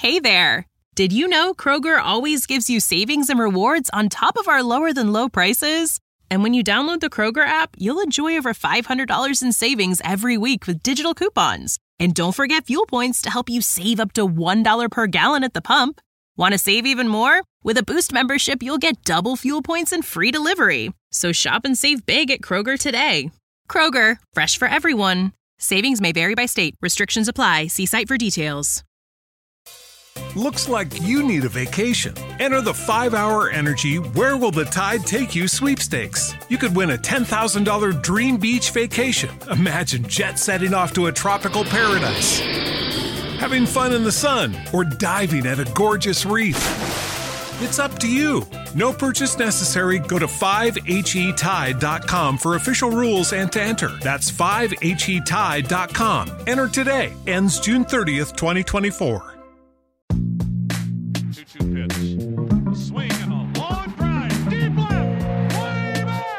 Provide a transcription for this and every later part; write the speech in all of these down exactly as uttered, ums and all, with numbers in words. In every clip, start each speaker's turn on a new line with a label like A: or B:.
A: Hey there! Did you know Kroger always gives you savings and rewards on top of our lower-than-low prices? And when you download the Kroger app, you'll enjoy over five hundred dollars in savings every week with digital coupons. And don't forget fuel points to help you save up to one dollar per gallon at the pump. Want to save even more? With a Boost membership, you'll get double fuel points and free delivery. So shop and save big at Kroger today. Kroger, fresh for everyone. Savings may vary by state. Restrictions apply. See site for details.
B: Looks like you need a vacation. Enter the five hour Energy Where Will the Tide Take You sweepstakes. You could win a ten thousand dollars dream beach vacation. Imagine jet setting off to a tropical paradise, having fun in the sun, or diving at a gorgeous reef. It's up to you. No purchase necessary. Go to five H E tide dot com for official rules and to enter. That's five H E tide dot com. Enter today. Ends June thirtieth, twenty twenty-four.
C: two two pitch. A swing and a long drive. Deep left. Way back.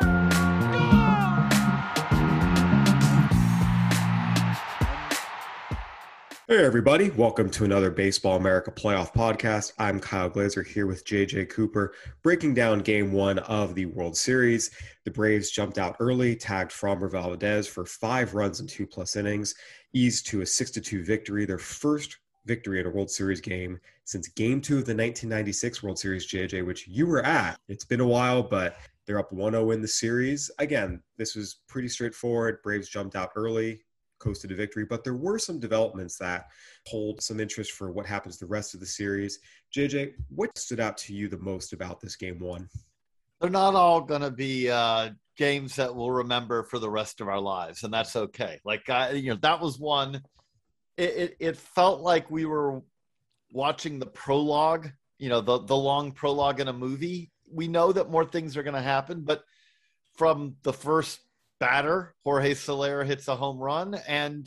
C: Gone.
D: Hey everybody, welcome to another Baseball America Playoff Podcast. I'm Kyle Glazer here with J J Cooper, breaking down game one of the World Series. The Braves jumped out early, tagged Framber Valdez for five runs in two plus innings, eased to a six to two victory, their first victory in a World Series game since game two of the nineteen ninety-six World Series, J J, which you were at. It's been a while, but they're up one oh in the series. Again, this was pretty straightforward. Braves jumped out early, coasted to victory, but there were some developments that hold some interest for what happens the rest of the series. J J, what stood out to you the most about this game one?
E: They're not all going to be uh, games that we'll remember for the rest of our lives, and that's okay. Like, I, you know, that was one. It, it, it felt like we were watching the prologue, you know, the, the long prologue in a movie. We know that more things are going to happen, but from the first batter, Jorge Soler hits a home run, and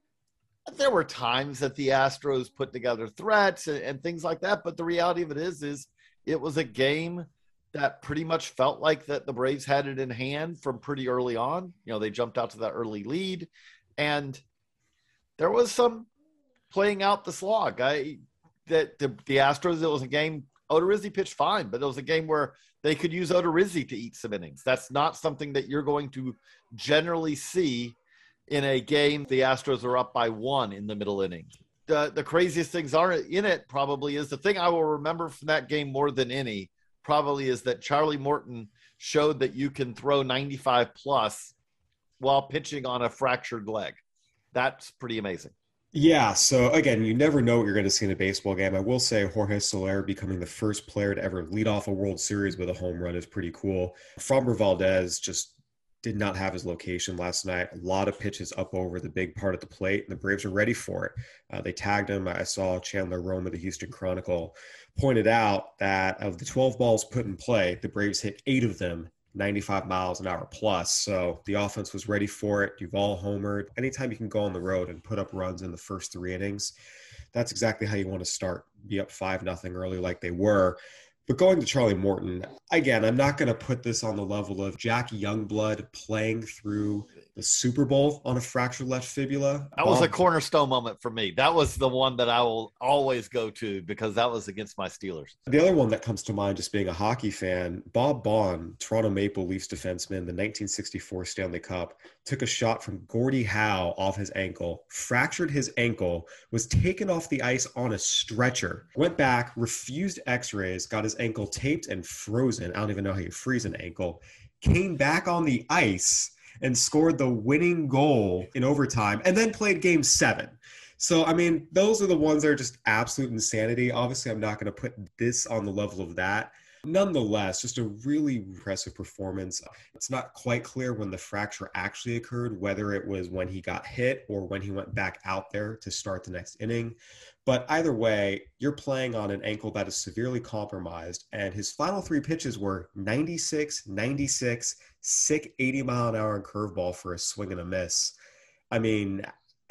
E: there were times that the Astros put together threats and, and things like that. But the reality of it is, is it was a game that pretty much felt like that the Braves had it in hand from pretty early on. You know, they jumped out to that early lead, and there was some playing out the slog. I that the, the Astros, it was a game. Odorizzi pitched fine, but it was a game where they could use Odorizzi to eat some innings. That's not something that you're going to generally see in a game. The Astros are up by one in the middle innings. The, the craziest things are in it probably is the thing I will remember from that game more than any probably is that Charlie Morton showed that you can throw ninety-five plus while pitching on a fractured leg. That's pretty amazing.
D: Yeah, so again, you never know what you're going to see in a baseball game. I will say Jorge Soler becoming the first player to ever lead off a World Series with a home run is pretty cool. Framber Valdez just did not have his location last night. A lot of pitches up over the big part of the plate, and the Braves are ready for it. Uh, they tagged him. I saw Chandler Rome of the Houston Chronicle pointed out that of the twelve balls put in play, the Braves hit eight of them ninety-five miles an hour plus. So the offense was ready for it. Duvall homered. Anytime you can go on the road and put up runs in the first three innings, that's exactly how you want to start. Be up five nothing early like they were. But going to Charlie Morton, again, I'm not going to put this on the level of Jack Youngblood playing through the Super Bowl on a fractured left fibula.
E: That was
D: um,
E: a cornerstone moment for me. That was the one that I will always go to because that was against my Steelers.
D: The other one that comes to mind, just being a hockey fan, Bob Bond, Toronto Maple Leafs defenseman, the nineteen sixty-four Stanley Cup, took a shot from Gordie Howe off his ankle, fractured his ankle, was taken off the ice on a stretcher, went back, refused x-rays, got his ankle taped and frozen. I don't even know how you freeze an ankle. Came back on the ice and scored the winning goal in overtime, and then played game seven. So, I mean, those are the ones that are just absolute insanity. Obviously, I'm not going to put this on the level of that. Nonetheless, just a really impressive performance. It's not quite clear when the fracture actually occurred, whether it was when he got hit or when he went back out there to start the next inning. But either way, you're playing on an ankle that is severely compromised, and his final three pitches were ninety-six, ninety-six, sick eighty mile an hour curveball for a swing and a miss. I mean,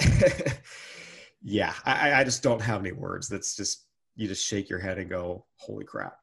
D: yeah, I, I just don't have any words. That's just, you just shake your head and go, holy crap.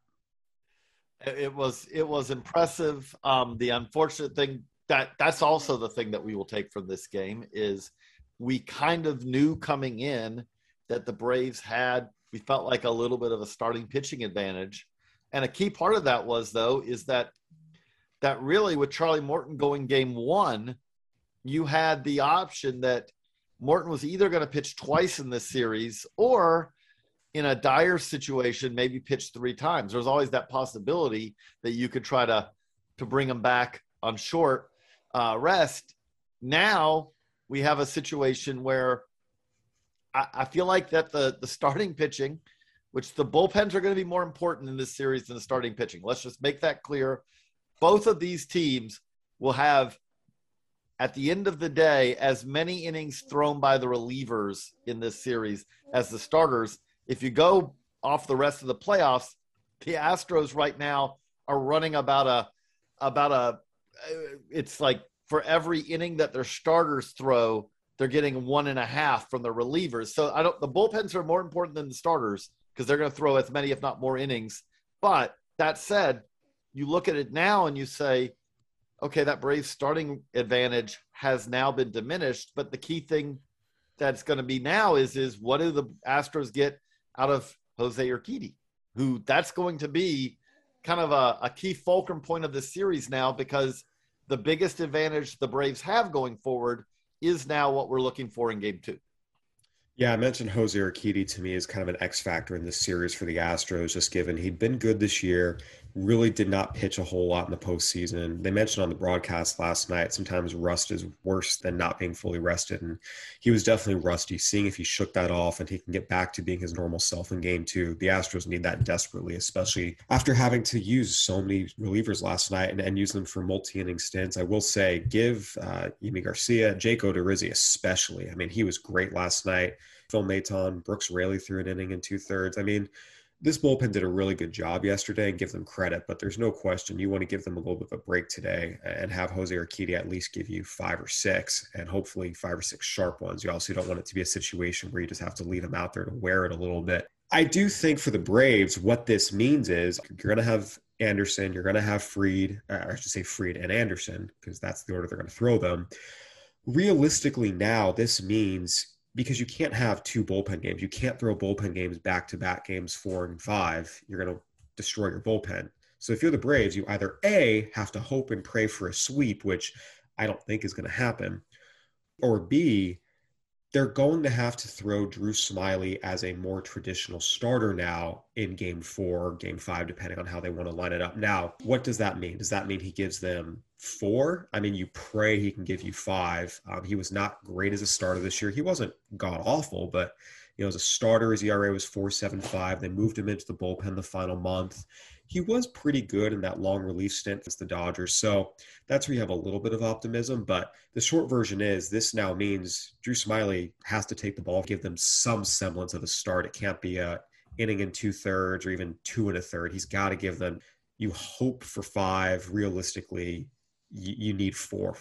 E: It was it was impressive. Um, the unfortunate thing that that's also the thing that we will take from this game is we kind of knew coming in that the Braves had we felt like a little bit of a starting pitching advantage. And a key part of that was, though, is that that really with Charlie Morton going game one, you had the option that Morton was either going to pitch twice in this series or in a dire situation, maybe pitch three times. There's always that possibility that you could try to, to bring him back on short uh, rest. Now we have a situation where I, I feel like that the, the starting pitching, which the bullpens are going to be more important in this series than the starting pitching. Let's just make that clear. Both of these teams will have, at the end of the day, as many innings thrown by the relievers in this series as the starters. If you go off the rest of the playoffs, the Astros right now are running about a, about a, it's like for every inning that their starters throw, they're getting one and a half from the relievers. So I don't, the bullpens are more important than the starters because they're going to throw as many, if not more innings. But that said, you look at it now and you say, okay, that Braves starting advantage has now been diminished. But the key thing that's going to be now is, is what do the Astros get out of Jose Urquidy, who that's going to be kind of a, a key fulcrum point of this series now, because the biggest advantage the Braves have going forward is now what we're looking for in game two.
D: Yeah, I mentioned Jose Urquidy to me as kind of an X factor in this series for the Astros, just given he'd been good this year, really did not pitch a whole lot in the postseason. They mentioned on the broadcast last night, sometimes rust is worse than not being fully rested. And he was definitely rusty. Seeing if he shook that off and he can get back to being his normal self in game two. The Astros need that desperately, especially after having to use so many relievers last night and, and use them for multi-inning stints. I will say, give uh, Yimi Garcia, Jake Odorizzi especially. I mean, he was great last night. Phil Maton, Brooks Raley threw an inning in two thirds. I mean, this bullpen did a really good job yesterday and give them credit, but there's no question you want to give them a little bit of a break today and have Jose Urquidy at least give you five or six and hopefully five or six sharp ones. You also don't want it to be a situation where you just have to leave him out there to wear it a little bit. I do think for the Braves, what this means is you're going to have Anderson, you're going to have Fried, or I should say Fried and Anderson, because that's the order they're going to throw them. Realistically now, this means because you can't have two bullpen games. You can't throw bullpen games back-to-back games four and five. You're going to destroy your bullpen. So if you're the Braves, you either A, have to hope and pray for a sweep, which I don't think is going to happen, or B, they're going to have to throw Drew Smyly as a more traditional starter now in game four, game five, depending on how they want to line it up. Now, what does that mean? Does that mean he gives them four? I mean, you pray he can give you five. Um, he was not great as a starter this year. He wasn't god awful, but you know, as a starter, his E R A was four point seven five. They moved him into the bullpen the final month. He was pretty good in that long relief stint against the Dodgers. So that's where you have a little bit of optimism. But the short version is this now means Drew Smyly has to take the ball, give them some semblance of a start. It can't be a inning and two thirds or even two and a third. He's got to give them, you hope for five. Realistically, you, you need four.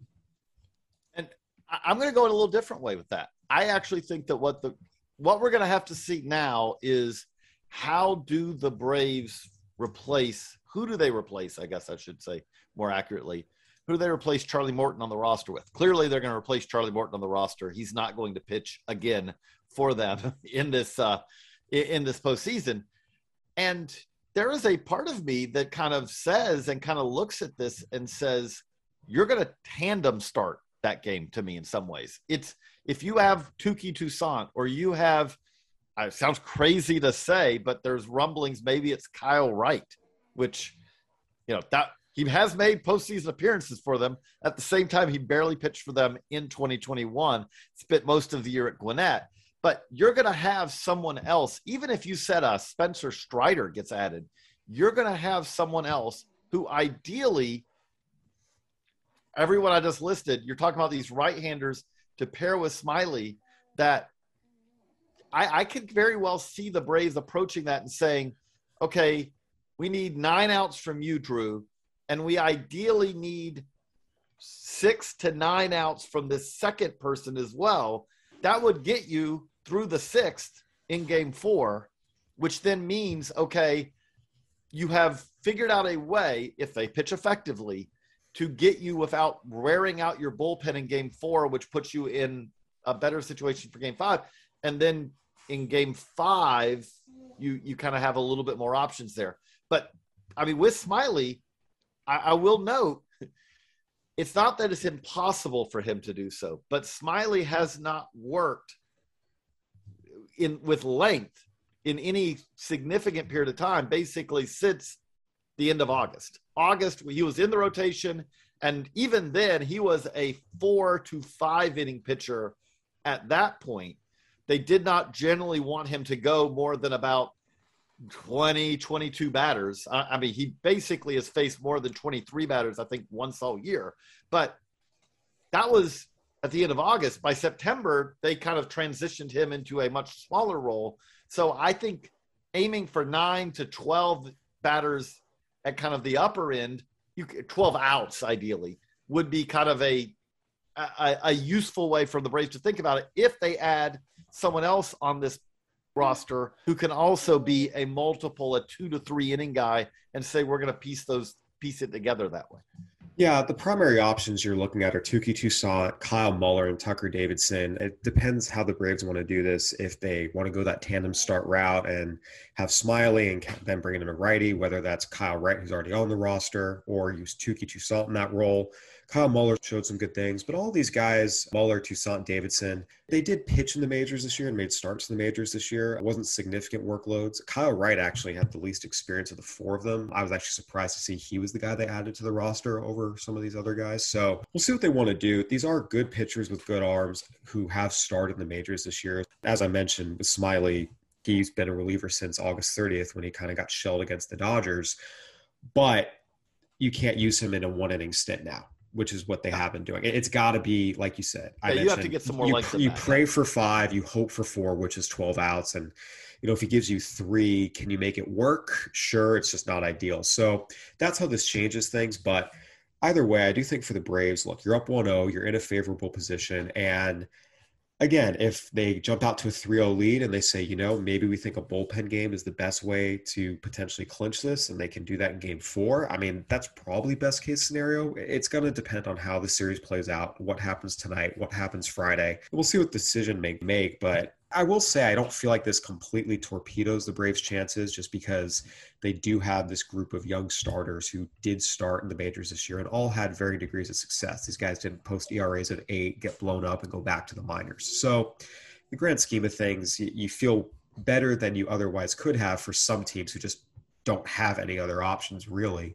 E: And I'm going to go in a little different way with that. I actually think that what the what we're going to have to see now is how do the Braves replace, who do they replace, I guess I should say more accurately, who do they replace Charlie Morton on the roster with? Clearly, they're going to replace Charlie Morton on the roster. He's not going to pitch again for them in this uh, in this postseason. And there is a part of me that kind of says and kind of looks at this and says, you're going to tandem start that game to me in some ways. It's if you have Touki Toussaint or you have, uh, it sounds crazy to say, but there's rumblings, maybe it's Kyle Wright, which, you know, that he has made postseason appearances for them. At the same time, he barely pitched for them in twenty twenty-one, spent most of the year at Gwinnett. But you're going to have someone else, even if you said uh, Spencer Strider gets added, you're going to have someone else who ideally, everyone I just listed, you're talking about these right-handers to pair with Smyly that I, I could very well see the Braves approaching that and saying, okay, we need nine outs from you, Drew, and we ideally need six to nine outs from this second person as well. That would get you through the sixth in game four, which then means, okay, you have figured out a way, if they pitch effectively, to get you without wearing out your bullpen in game four, which puts you in a better situation for game five. And then in game five, you you kind of have a little bit more options there. But I mean, with Smiley, I, I will note, it's not that it's impossible for him to do so, but Smiley has not worked in with length in any significant period of time, basically since the end of August. August, he was in the rotation, and even then, he was a four to five inning pitcher at that point. They did not generally want him to go more than about twenty, twenty-two batters. I, I mean, he basically has faced more than twenty-three batters, I think, once all year. But that was at the end of August. By September, they kind of transitioned him into a much smaller role. So I think aiming for nine to twelve batters at kind of the upper end, you twelve outs ideally, would be kind of a, a, a useful way for the Braves to think about it if they add someone else on this roster who can also be a multiple, a two to three inning guy, and say we're going to piece those piece it together that way.
D: Yeah, the primary options you're looking at are Touki Toussaint, Kyle Muller, and Tucker Davidson. It depends how the Braves want to do this. If they want to go that tandem start route and have Smiley and then bring in a righty, whether that's Kyle Wright, who's already on the roster, or use Touki Toussaint in that role. Kyle Muller showed some good things, but all these guys, Muller, Toussaint, Davidson, they did pitch in the majors this year and made starts in the majors this year. It wasn't significant workloads. Kyle Wright actually had the least experience of the four of them. I was actually surprised to see he was the guy they added to the roster over some of these other guys. So we'll see what they want to do. These are good pitchers with good arms who have started in the majors this year. As I mentioned, with Smiley, he's been a reliever since August thirtieth when he kind of got shelled against the Dodgers. But you can't use him in a one-inning stint now, which is what they have been doing. It's got to be, like you said.
E: Yeah, I you have to get some more
D: you,
E: length.
D: You pray for five, you hope for four, which is twelve outs. And, you know, if he gives you three, can you make it work? Sure, it's just not ideal. So that's how this changes things. But either way, I do think for the Braves, look, you're up one oh, you're in a favorable position. And again, if they jump out to a three oh lead and they say, you know, maybe we think a bullpen game is the best way to potentially clinch this, and they can do that in game four, I mean, that's probably best case scenario. It's going to depend on how the series plays out, what happens tonight, what happens Friday. We'll see what decision they make, but I will say I don't feel like this completely torpedoes the Braves' chances, just because they do have this group of young starters who did start in the majors this year and all had varying degrees of success. These guys didn't post E R As at eight, get blown up, and go back to the minors. So in the grand scheme of things, you feel better than you otherwise could have for some teams who just don't have any other options, really.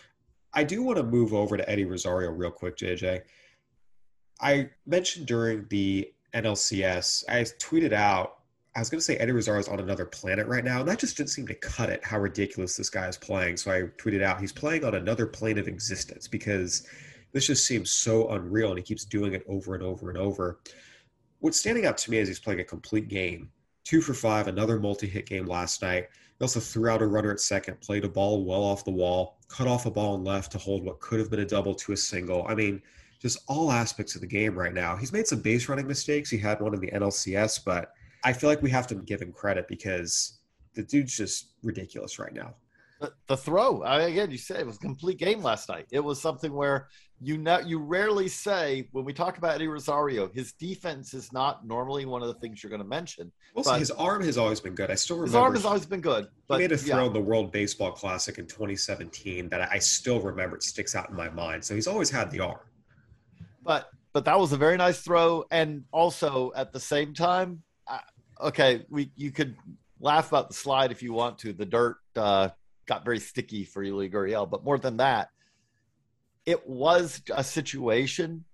D: I do want to move over to Eddie Rosario real quick, J J. I mentioned during the N L C S, I tweeted out, I was going to say Eddie Rosario's on another planet right now, and that just didn't seem to cut it, how ridiculous this guy is playing. So I tweeted out, he's playing on another plane of existence, because this just seems so unreal, and he keeps doing it over and over and over. What's standing out to me is he's playing a complete game. Two for five, another multi-hit game last night. He also threw out a runner at second, played a ball well off the wall, cut off a ball on left to hold what could have been a double to a single. I mean, just all aspects of the game right now. He's made some base running mistakes. He had one in the N L C S, but I feel like we have to give him credit because the dude's just ridiculous right now.
E: The, the throw, I, again, you said it was a complete game last night. It was something where you know, you rarely say, when we talk about Eddie Rosario, his defense is not normally one of the things you're going to mention.
D: Also, his arm has always been good. I still remember.
E: His arm has always been good. But,
D: he made a throw
E: yeah.
D: in the World Baseball Classic in twenty seventeen that I still remember. It sticks out in my mind. So he's always had the arm.
E: But but that was a very nice throw, and also at the same time, uh, okay, we you could laugh about the slide if you want to. The dirt uh, got very sticky for Yuli Gurriel, but more than that, it was a situation.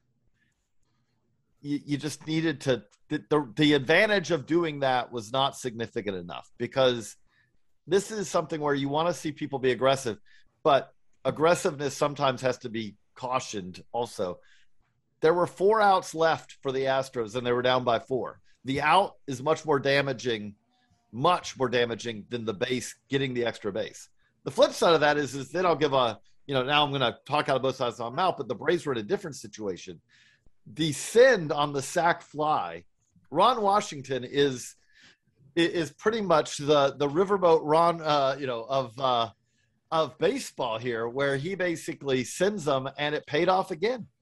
E: You, you just needed to. The, the the advantage of doing that was not significant enough, because this is something where you want to see people be aggressive, but aggressiveness sometimes has to be cautioned also. There were four outs left for the Astros, and they were down by four. The out is much more damaging, much more damaging than the base getting the extra base. The flip side of that is, is then I'll give a, you know, now I'm going to talk out of both sides of my mouth, but the Braves were in a different situation. The send on the sac fly, Ron Washington is is pretty much the the riverboat Ron, uh, you know, of uh, of baseball here, where he basically sends them, and it paid off again.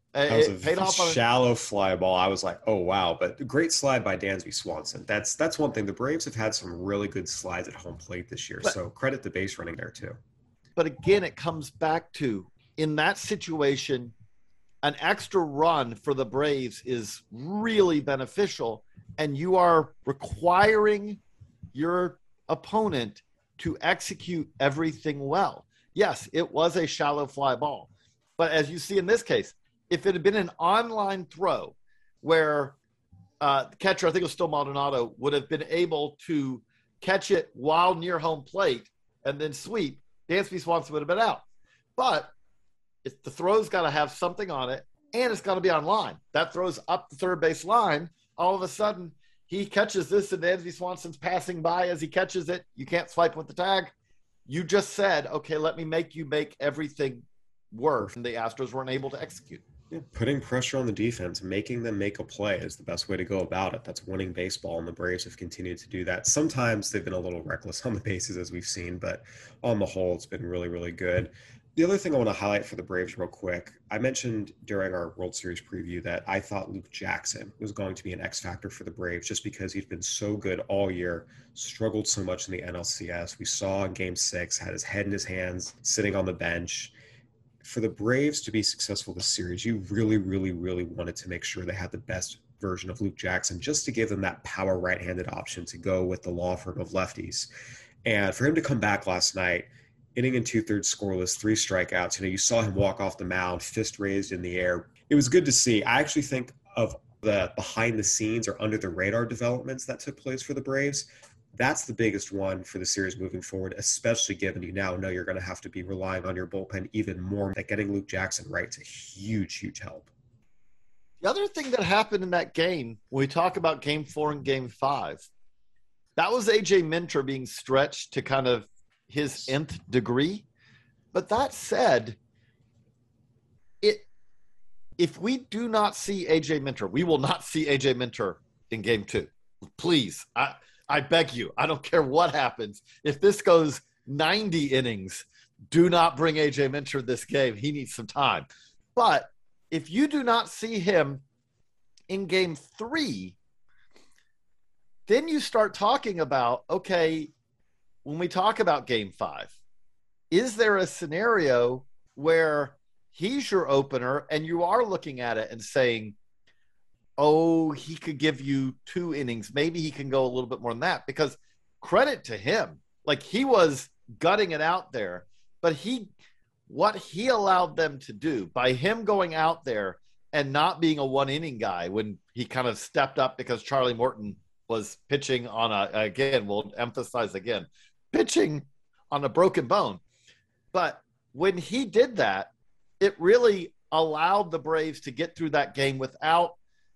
D: That was
E: It paid
D: a
E: off on
D: shallow fly ball. I was like, oh, wow. But great slide by Dansby Swanson. That's that's one thing. The Braves have had some really good slides at home plate this year.
E: But-
D: so credit the base running there, too.
E: But again, it comes back to, in that situation, an extra run for the Braves is really beneficial, and you are requiring your opponent to execute everything well. Yes, it was a shallow fly ball. But as you see in this case, if it had been an online throw where uh, the catcher, I think it was still Maldonado, would have been able to catch it while near home plate and then sweep, Dansby Swanson would have been out. But if the throw's got to have something on it, and it's got to be on line. That throws up the third base line. All of a sudden, he catches this, and Dansby Swanson's passing by as he catches it. You can't swipe with the tag. You just said, okay, let me make you make everything work, and the Astros weren't able to execute.
D: Yeah, putting pressure on the defense, making them make a play is the best way to go about it. That's winning baseball, and the Braves have continued to do that. Sometimes they've been a little reckless on the bases, as we've seen, but on the whole, it's been really, really good. The other thing I want to highlight for the Braves real quick, I mentioned during our World Series preview that I thought Luke Jackson was going to be an X factor for the Braves just because he's been so good all year, struggled so much in the N L C S. We saw in game six, had his head in his hands, sitting on the bench. For the Braves to be successful this series, you really, really, really wanted to make sure they had the best version of Luke Jackson just to give them that power right-handed option to go with the law firm of lefties. And for him to come back last night, inning and two-thirds scoreless, three strikeouts, you know, you saw him walk off the mound, fist raised in the air. It was good to see. I actually think of the behind-the-scenes or under-the-radar developments that took place for the Braves. That's the biggest one for the series moving forward, especially given you now know you're going to have to be relying on your bullpen even more. That getting Luke Jackson right's a huge, huge help.
E: The other thing that happened in that game, when we talk about game four and game five, that was A J Minter being stretched to kind of his nth degree. But that said, it if we do not see A J Minter, we will not see A J Minter in game two. Please, I I beg you, I don't care what happens. If this goes ninety innings, do not bring A J Minter this game. He needs some time. But if you do not see him in game three, then you start talking about, okay, when we talk about game five, is there a scenario where he's your opener and you are looking at it and saying, oh, he could give you two innings. Maybe he can go a little bit more than that, because credit to him. Like, he was gutting it out there, but he, what he allowed them to do by him going out there and not being a one inning guy when he kind of stepped up because Charlie Morton was pitching on a, again, we'll emphasize again, pitching on a broken bone. But when he did that, it really allowed the Braves to get through that game without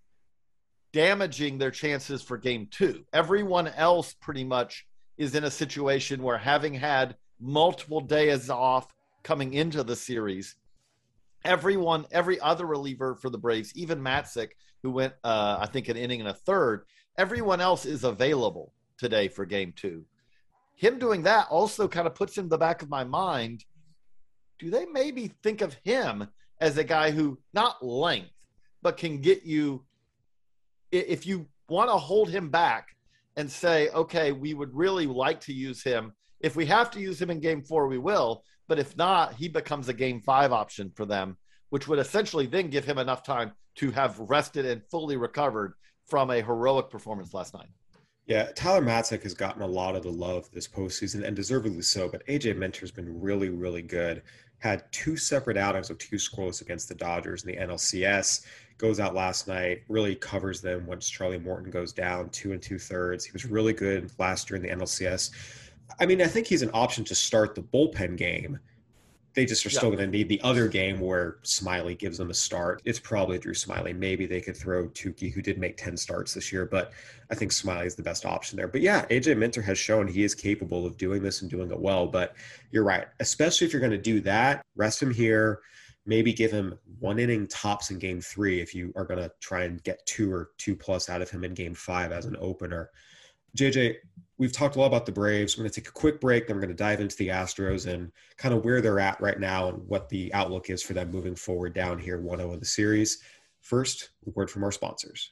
E: damaging their chances for game two. Everyone else pretty much is in a situation where, having had multiple days off coming into the series, everyone, every other reliever for the Braves, even Matzik, who went, uh, I think, an inning and a third, everyone else is available today for game two. Him doing that also kind of puts in the back of my mind, do they maybe think of him as a guy who, not length, but can get you, if you want to hold him back and say, okay, we would really like to use him. If we have to use him in game four, we will. But if not, he becomes a game five option for them, which would essentially then give him enough time to have rested and fully recovered from a heroic performance last night.
D: Yeah, Tyler Matzik has gotten a lot of the love this postseason, and deservedly so, but A J Minter's been really, really good. Had two separate outings of two scoreless against the Dodgers in the N L C S. Goes out last night, really covers them once Charlie Morton goes down two and two thirds. He was really good last year in the N L C S. I mean, I think he's an option to start the bullpen game. They just are still yeah. going to need the other game where Smiley gives them a start. It's probably Drew Smiley. Maybe they could throw Tukey, who did make ten starts this year, but I think Smiley is the best option there. But yeah, A J Minter has shown he is capable of doing this and doing it well. But you're right, especially if you're going to do that, rest him here. Maybe give him one inning tops in game three if you are going to try and get two or two plus out of him in game five as an opener. J J, we've talked a lot about the Braves. We're going to take a quick break, then we're going to dive into the Astros and kind of where they're at right now and what the outlook is for them moving forward down here one oh in the series. First, a word from our sponsors.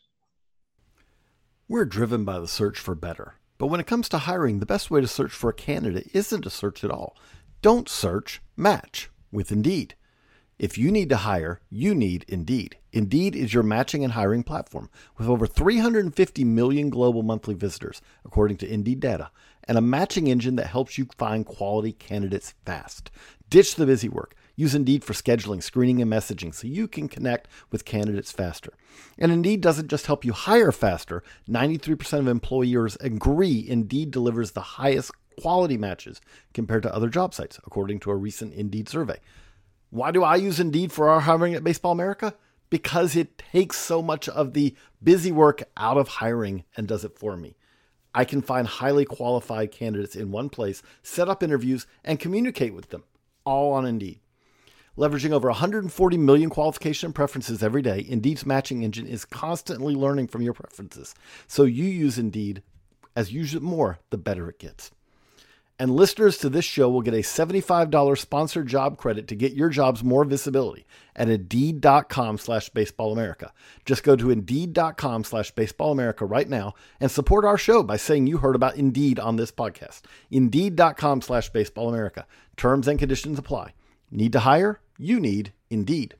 F: We're driven by the search for better. But when it comes to hiring, the best way to search for a candidate isn't to search at all. Don't search, match with Indeed. If you need to hire, you need Indeed. Indeed is your matching and hiring platform with over three hundred fifty million global monthly visitors, according to Indeed data, and a matching engine that helps you find quality candidates fast. Ditch the busy work. Use Indeed for scheduling, screening, and messaging so you can connect with candidates faster. And Indeed doesn't just help you hire faster. ninety-three percent of employers agree Indeed delivers the highest quality matches compared to other job sites, according to a recent Indeed survey. Why do I use Indeed for our hiring at Baseball America? Because it takes so much of the busy work out of hiring and does it for me. I can find highly qualified candidates in one place, set up interviews, and communicate with them, all on Indeed. Leveraging over one hundred forty million qualification and preferences every day, Indeed's matching engine is constantly learning from your preferences. So you use Indeed. As you use it more, the better it gets. And listeners to this show will get a seventy-five dollars sponsored job credit to get your jobs more visibility at Indeed.com slash Baseball America. Just go to Indeed.com slash Baseball America right now and support our show by saying you heard about Indeed on this podcast. Indeed.com slash Baseball America. Terms and conditions apply. Need to hire? You need Indeed.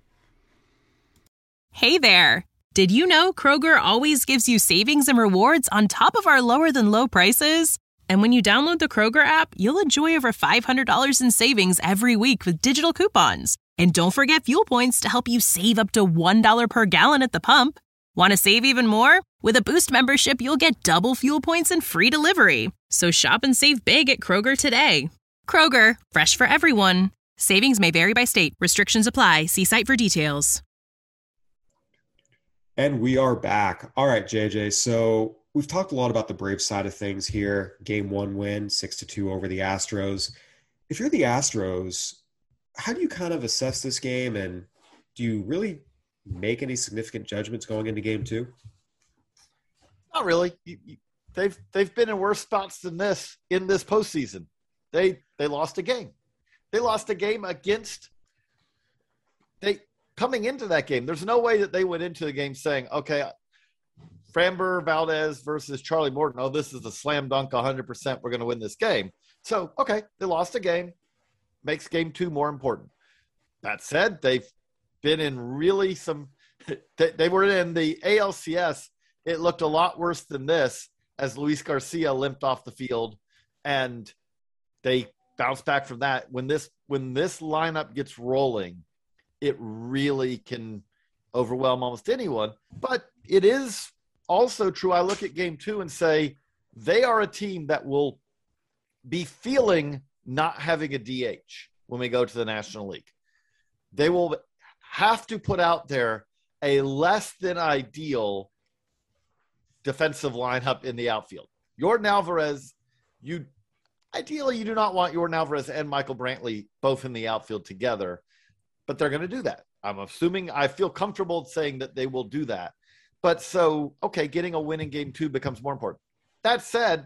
A: Hey there. Did you know Kroger always gives you savings and rewards on top of our lower than low prices? And when you download the Kroger app, you'll enjoy over five hundred dollars in savings every week with digital coupons. And don't forget fuel points to help you save up to one dollar per gallon at the pump. Want to save even more? With a Boost membership, you'll get double fuel points and free delivery. So shop and save big at Kroger today. Kroger, fresh for everyone. Savings may vary by state. Restrictions apply. See site for details.
D: And we are back. All right, J J. So we've talked a lot about the Braves side of things here. Game one win, six to two over the Astros. If you're the Astros, how do you kind of assess this game, and do you really make any significant judgments going into game two?
E: Not really. You, you, they've they've been in worse spots than this in this postseason. They they lost a game. They lost a game against they coming into that game. There's no way that they went into the game saying, okay, Framber Valdez versus Charlie Morton. Oh, this is a slam dunk, one hundred percent. We're going to win this game. So, okay, they lost a game. Makes game two more important. That said, they've been in really some they, – they were in the A L C S. It looked a lot worse than this as Luis Garcia limped off the field, and they bounced back from that. When this when this lineup gets rolling, it really can overwhelm almost anyone. But it is – also true, I look at game two and say they are a team that will be feeling not having a D H when we go to the National League. They will have to put out there a less than ideal defensive lineup in the outfield. Yordan Alvarez, you ideally you do not want Yordan Alvarez and Michael Brantley both in the outfield together, but they're going to do that. I'm assuming I feel comfortable saying that they will do that. But so, okay, getting a win in game two becomes more important. That said,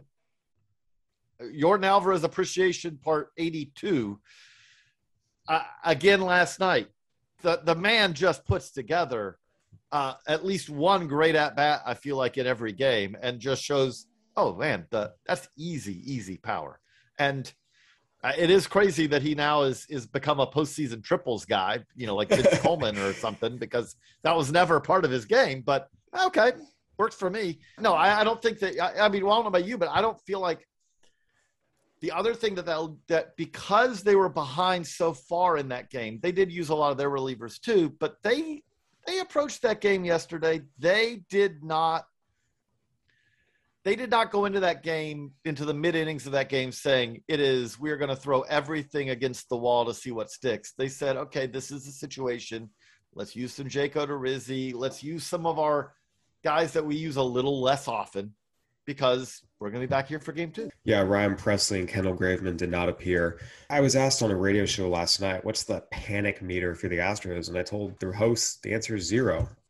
E: Yordan Alvarez appreciation part eighty-two, uh, again last night, the, the man just puts together uh, at least one great at-bat, I feel like, in every game, and just shows, oh, man, the, that's easy, easy power. And uh, it is crazy that he now is is become a postseason triples guy, you know, like Vince Coleman or something, because that was never part of his game, but okay, works for me. No, I, I don't think that. I, I mean, well, I don't know about you, but I don't feel like the other thing that that that because they were behind so far in that game, they did use a lot of their relievers too. But they they approached that game yesterday. They did not. They did not go into that game, into the mid innings of that game, saying it is we're going to throw everything against the wall to see what sticks. They said, okay, this is the situation. Let's use some Jake Odorizzi. Let's use some of our guys that we use a little less often because we're going to be back here for game two.
D: Yeah, Ryan Presley and Kendall Graveman did not appear. I was asked on a radio show last night, what's the panic meter for the Astros? And I told their hosts the answer is zero. Just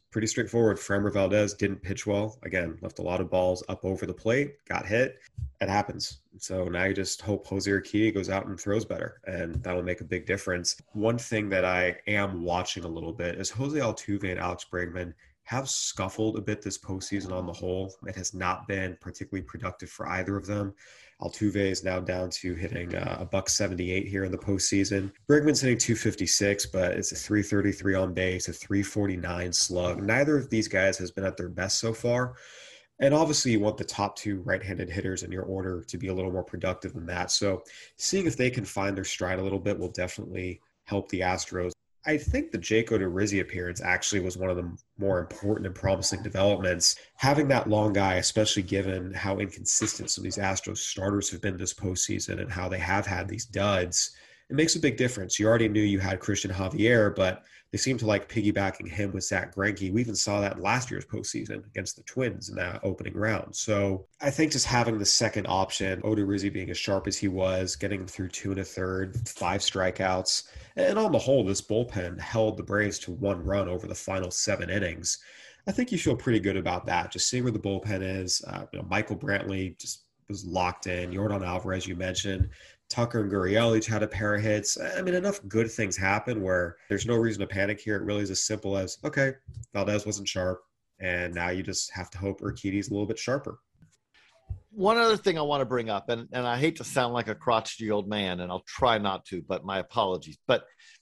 D: pretty straightforward. Framber Valdez didn't pitch well. Again, left a lot of balls up over the plate, got hit. It happens. So now you just hope Jose Urquidy goes out and throws better, and that'll make a big difference. One thing that I am watching a little bit is Jose Altuve and Alex Bregman have scuffled a bit this postseason on the whole. It has not been particularly productive for either of them. Altuve is now down to hitting uh, a buck seventy-eight here in the postseason. Bregman's hitting two fifty-six, but it's a three thirty-three on base, a three forty-nine slug. Neither of these guys has been at their best so far. And obviously you want the top two right-handed hitters in your order to be a little more productive than that. So seeing if they can find their stride a little bit will definitely help the Astros. I think the Jake Odorizzi appearance actually was one of the more important and promising developments. Having that long guy, especially given how inconsistent some of these Astros starters have been this postseason and how they have had these duds, it makes a big difference. You already knew you had Christian Javier, but they seem to like piggybacking him with Zach Greinke. We even saw that in last year's postseason against the Twins in that opening round. So I think just having the second option, Odorizzi being as sharp as he was, getting him through two and a third, five strikeouts, and on the whole, this bullpen held the Braves to one run over the final seven innings. I think you feel pretty good about that. Just seeing where the bullpen is. Uh, you know, Michael Brantley just was locked in. Yordan Alvarez, you mentioned. Tucker and Gurriel each had a pair of hits. I mean, enough good things happen where there's no reason to panic here. It really is as simple as, okay, Valdez wasn't sharp, and now you just have to hope Urquidy's a little bit sharper.
E: One other thing I want to bring up, and, and I hate to sound like a crotchety old man, and I'll try not to, but my apologies. But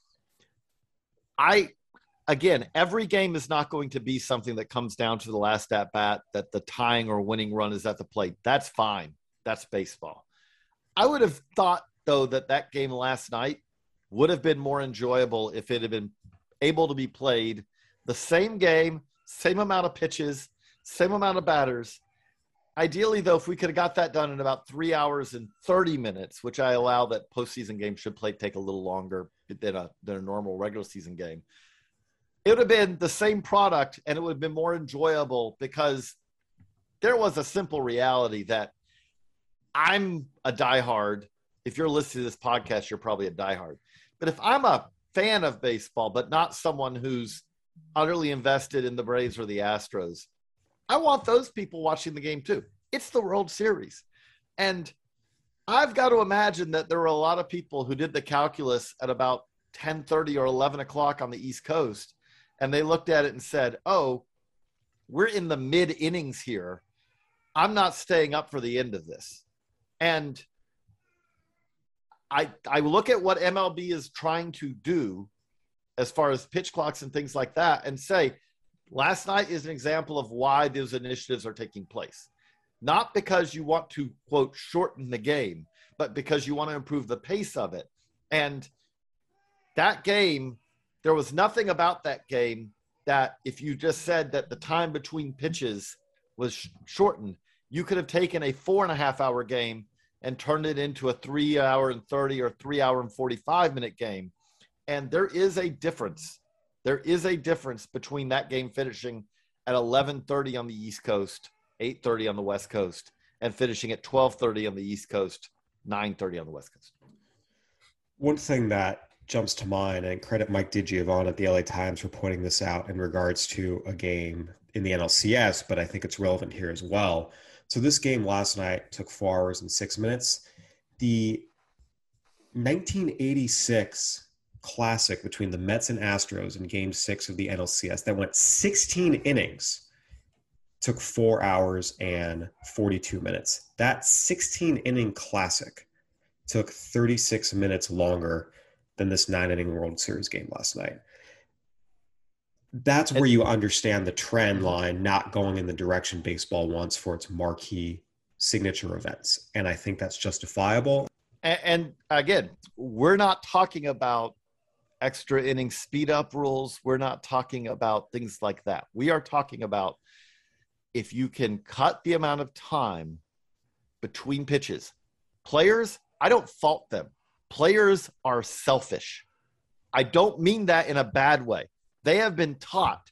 E: I, again, every game is not going to be something that comes down to the last at-bat, that the tying or winning run is at the plate. That's fine. That's baseball. I would have thought, though, that that game last night would have been more enjoyable if it had been able to be played the same game, same amount of pitches, same amount of batters. Ideally, though, if we could have got that done in about three hours and thirty minutes, which I allow that postseason games should play take a little longer than a, than a normal regular season game, it would have been the same product, and it would have been more enjoyable because there was a simple reality that I'm a diehard. If you're listening to this podcast, you're probably a diehard. But if I'm a fan of baseball, but not someone who's utterly invested in the Braves or the Astros, I want those people watching the game too. It's the World Series. And I've got to imagine that there were a lot of people who did the calculus at about ten thirty or eleven o'clock on the East Coast, and they looked at it and said, oh, we're in the mid innings here. I'm not staying up for the end of this. And I I look at what M L B is trying to do as far as pitch clocks and things like that and say, last night is an example of why those initiatives are taking place. Not because you want to, quote, shorten the game, but because you want to improve the pace of it. And that game, there was nothing about that game that if you just said that the time between pitches was sh- shortened, you could have taken a four and a half hour game and turned it into a three hour and thirty or three hour and forty-five minute game. And there is a difference. There is a difference between that game finishing at eleven thirty on the East Coast, eight thirty on the West Coast, and finishing at twelve thirty on the East Coast, nine thirty on the West Coast.
D: One thing that jumps to mind, and credit Mike DiGiovanni at the L A Times for pointing this out in regards to a game in the N L C S, but I think it's relevant here as well. So this game last night took four hours and six minutes. The nineteen eighty-six Classic between the Mets and Astros in game six of the N L C S that went sixteen innings took four hours and forty-two minutes. That sixteen inning classic took thirty-six minutes longer than this nine inning World Series game last night. That's where you understand the trend line not going in the direction baseball wants for its marquee signature events. And I think that's justifiable.
E: And, and again, we're not talking about extra inning speed up rules. We're not talking about things like that. We are talking about if you can cut the amount of time between pitches. Players, I don't fault them. Players are selfish. I don't mean that in a bad way. They have been taught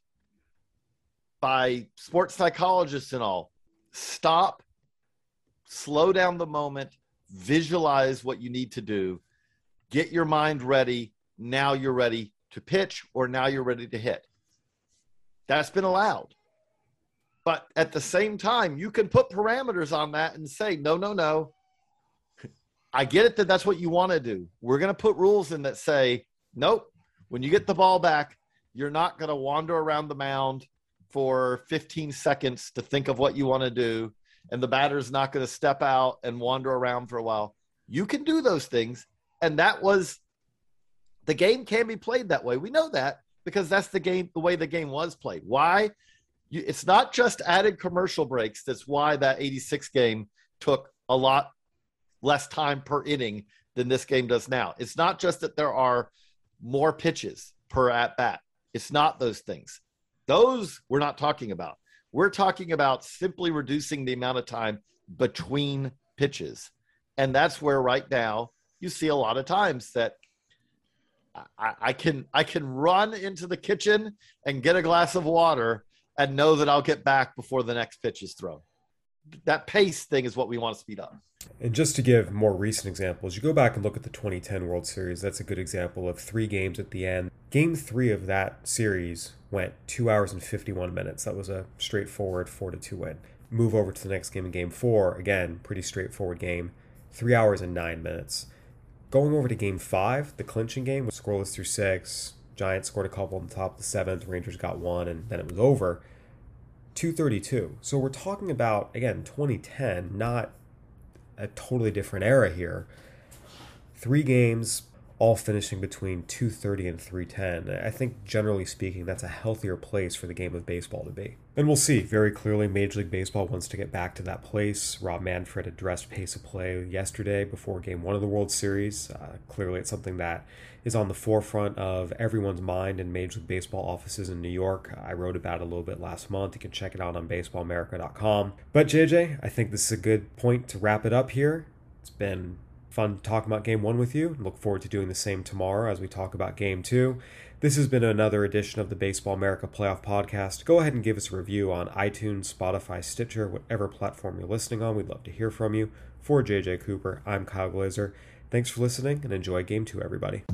E: by sports psychologists and all, stop, slow down the moment, visualize what you need to do, get your mind ready. Now you're ready to pitch, or now you're ready to hit. That's been allowed. But at the same time, you can put parameters on that and say, no, no, no. I get it that that's what you want to do. We're going to put rules in that say, nope, when you get the ball back, you're not going to wander around the mound for fifteen seconds to think of what you want to do, and the batter's not going to step out and wander around for a while. You can do those things, and that was – the game can be played that way. We know that because that's the game, the way the game was played. Why? You, it's not just added commercial breaks. That's why that eighty-six game took a lot less time per inning than this game does now. It's not just that there are more pitches per at-bat. It's not those things. Those we're not talking about. We're talking about simply reducing the amount of time between pitches. And that's where right now you see a lot of times that I, I can I can run into the kitchen and get a glass of water and know that I'll get back before the next pitch is thrown. That pace thing is what we want to speed up.
D: And just to give more recent examples, you go back and look at the twenty ten World Series. That's a good example of three games at the end. Game three of that series went two hours and fifty-one minutes. That was a straightforward four to two win. Move over to the next game in game four. Again, pretty straightforward game. Three hours and nine minutes. Going over to game five, the clinching game, was scoreless through six. Giants scored a couple on the top of the seventh. Rangers got one, and then it was over. two thirty-two. So we're talking about, again, twenty ten, not a totally different era here. Three games, all finishing between two thirty and three ten. I think, generally speaking, that's a healthier place for the game of baseball to be. And we'll see. Very clearly, Major League Baseball wants to get back to that place. Rob Manfred addressed pace of play yesterday before Game one of the World Series. Uh, clearly, it's something that is on the forefront of everyone's mind in Major League Baseball offices in New York. I wrote about it a little bit last month. You can check it out on baseball america dot com. But J J, I think this is a good point to wrap it up here. It's been fun talking about Game one with you. Look forward to doing the same tomorrow as we talk about Game two. This has been another edition of the Baseball America Playoff Podcast. Go ahead and give us a review on iTunes, Spotify, Stitcher, whatever platform you're listening on. We'd love to hear from you. For J J Cooper, I'm Kyle Glazer. Thanks for listening, and enjoy Game two, everybody.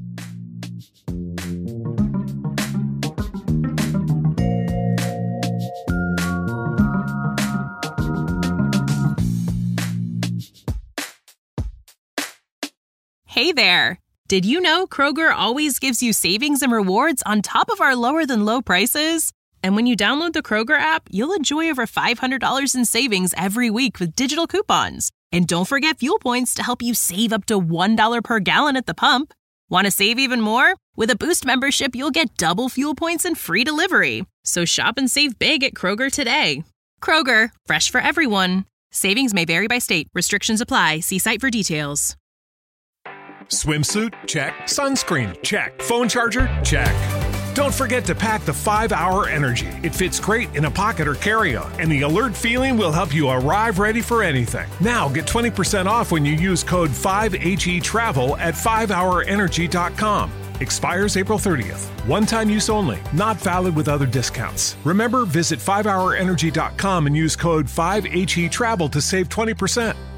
A: Hey there! Did you know Kroger always gives you savings and rewards on top of our lower-than-low prices? And when you download the Kroger app, you'll enjoy over five hundred dollars in savings every week with digital coupons. And don't forget fuel points to help you save up to one dollar per gallon at the pump. Want to save even more? With a Boost membership, you'll get double fuel points and free delivery. So shop and save big at Kroger today. Kroger, fresh for everyone. Savings may vary by state. Restrictions apply. See site for details.
B: Swimsuit? Check. Sunscreen? Check. Phone charger? Check. Don't forget to pack the five hour Energy. It fits great in a pocket or carry-on, and the alert feeling will help you arrive ready for anything. Now get twenty percent off when you use code five H E travel at five hour energy dot com. Expires April thirtieth. One-time use only. Not valid with other discounts. Remember, visit five hour energy dot com and use code five H E travel to save twenty percent.